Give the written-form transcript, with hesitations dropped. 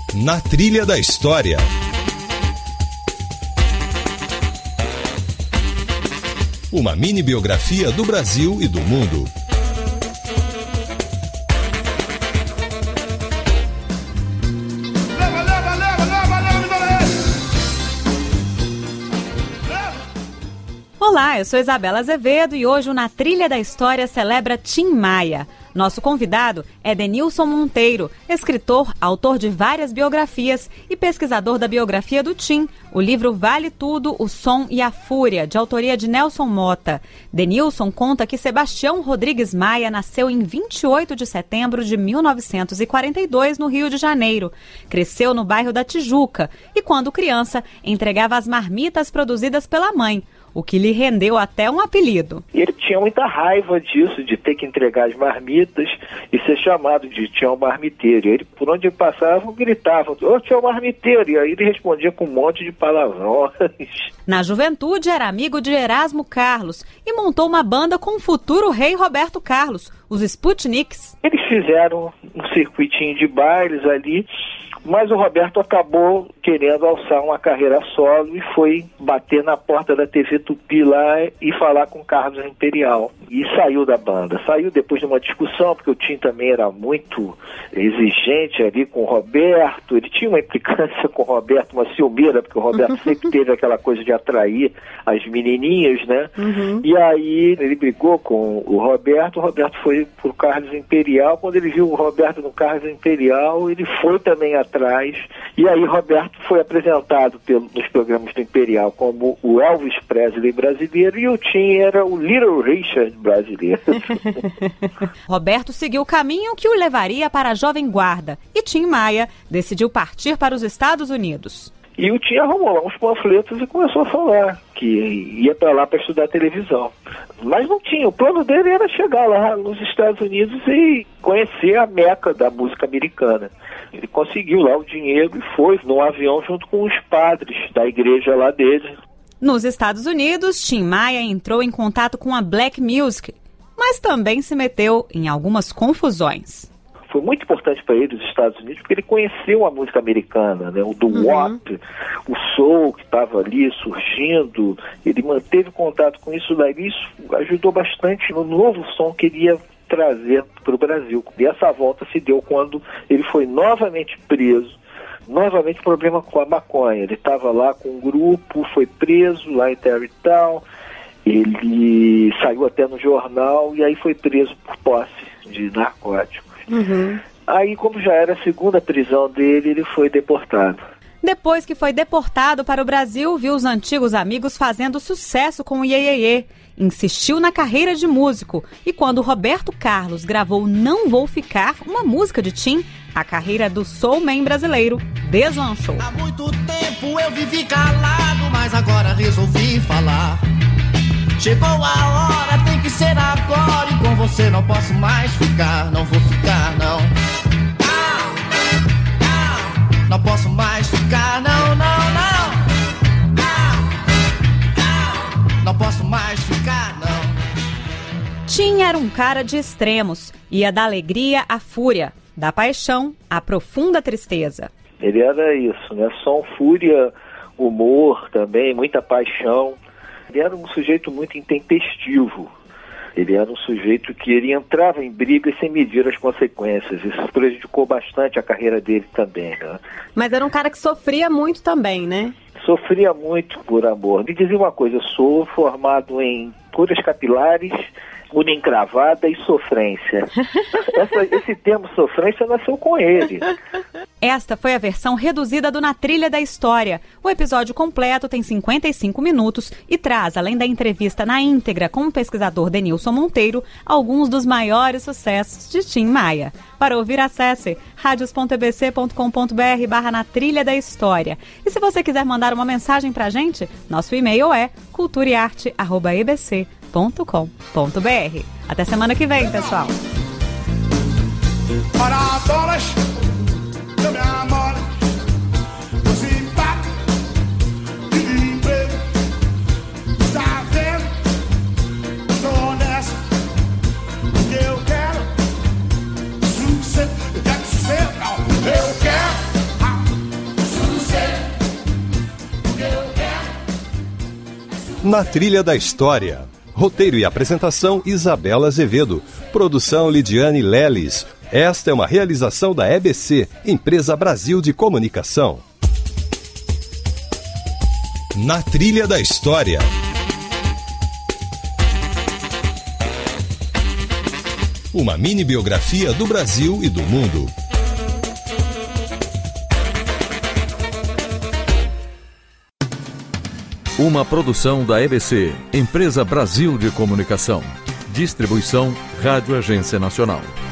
Na Trilha da História. Uma mini biografia do Brasil e do mundo. Olá, eu sou Isabela Azevedo e hoje o Na Trilha da História celebra Tim Maia. Nosso convidado é Denilson Monteiro, escritor, autor de várias biografias e pesquisador da biografia do Tim, o livro Vale Tudo, o Som e a Fúria, de autoria de Nelson Mota. Denilson conta que Sebastião Rodrigues Maia nasceu em 28 de setembro de 1942, no Rio de Janeiro. Cresceu no bairro da Tijuca e, quando criança, entregava as marmitas produzidas pela mãe, o que lhe rendeu até um apelido. Ele tinha muita raiva disso, de ter que entregar as marmitas e ser chamado de Tião Marmiteiro. Ele, por onde passava, gritava: "Ô, Tião Marmiteiro!" E aí ele respondia com um monte de palavrões. Na juventude era amigo de Erasmo Carlos e montou uma banda com o futuro rei Roberto Carlos, os Sputniks. Eles fizeram um circuitinho de bailes ali, mas o Roberto acabou querendo alçar uma carreira solo e foi bater na porta da TV Tupi lá e falar com o Carlos Imperial. E saiu da banda. Saiu depois de uma discussão, porque o Tim também era muito exigente ali com o Roberto. Ele tinha uma implicância com o Roberto, uma ciumeira, porque o Roberto sempre teve aquela coisa de atrair as menininhas, né? Uhum. E aí ele brigou com o Roberto foi pro Carlos Imperial. Quando ele viu o Roberto no Carlos Imperial, ele foi também atrás. E aí Roberto foi apresentado nos programas do Imperial como o Elvis Presley brasileiro e o Tim era o Little Richard brasileiro. Roberto seguiu o caminho que o levaria para a Jovem Guarda e Tim Maia decidiu partir para os Estados Unidos. E o Tim arrumou lá uns panfletos e começou a falar que ia para lá para estudar televisão. Mas não tinha, o plano dele era chegar lá nos Estados Unidos e conhecer a meca da música americana. Ele conseguiu lá o dinheiro e foi num avião junto com os padres da igreja lá dele. Nos Estados Unidos, Tim Maia entrou em contato com a Black Music, mas também se meteu em algumas confusões. Foi muito importante para ele, os Estados Unidos, porque ele conheceu a música americana, né? O doo-wop, o soul que estava ali surgindo. Ele manteve contato com isso daí. Isso ajudou bastante no novo som que ele ia trazer para o Brasil. E essa volta se deu quando ele foi novamente preso. Novamente problema com a maconha. Ele estava lá com um grupo, foi preso lá em Tarrytown. Ele saiu até no jornal e aí foi preso por posse de narcóticos. Aí, como já era a segunda prisão dele, ele foi deportado. Depois que foi deportado para o Brasil, viu os antigos amigos fazendo sucesso com o Iê Iê Iê. Insistiu na carreira de músico e quando Roberto Carlos gravou Não Vou Ficar, uma música de Tim, a carreira do soulman brasileiro deslanchou. Há muito tempo eu vivi calado, mas agora resolvi falar. Chegou a hora, tem que ser agora e com você não posso mais ficar, não vou ficar, não. Não posso mais ficar, não, não, não. Não posso mais ficar, não. Tim era um cara de extremos, ia da alegria à fúria, da paixão à profunda tristeza. Ele era isso, né? Som, fúria, humor também, muita paixão. Ele era um sujeito muito intempestivo. Ele era um sujeito que ele entrava em brigas sem medir as consequências. Isso prejudicou bastante a carreira dele também, né? Mas era um cara que sofria muito também, né? Sofria muito por amor. Me dizia uma coisa, eu sou formado em curas capilares, unha encravada e sofrência. Esse termo sofrência nasceu com ele. Esta foi a versão reduzida do Na Trilha da História. O episódio completo tem 55 minutos e traz, além da entrevista na íntegra com o pesquisador Denilson Monteiro, alguns dos maiores sucessos de Tim Maia. Para ouvir, acesse radios.ebc.com.br/Na Trilha da História. E se você quiser mandar uma mensagem pra gente, nosso e-mail é culturaearte@ebc.com.br. Até semana que vem, pessoal. Meu amor, você vai livre, está vendo? Estou nessa, que eu quero sucesso, eu quero sucesso, não, eu quero Na Trilha da História. Roteiro e apresentação, Isabela Azevedo. Produção, Lidiane Leles. Esta é uma realização da EBC, Empresa Brasil de Comunicação. Na Trilha da História. Uma mini biografia do Brasil e do mundo. Uma produção da EBC, Empresa Brasil de Comunicação. Distribuição Rádio Agência Nacional.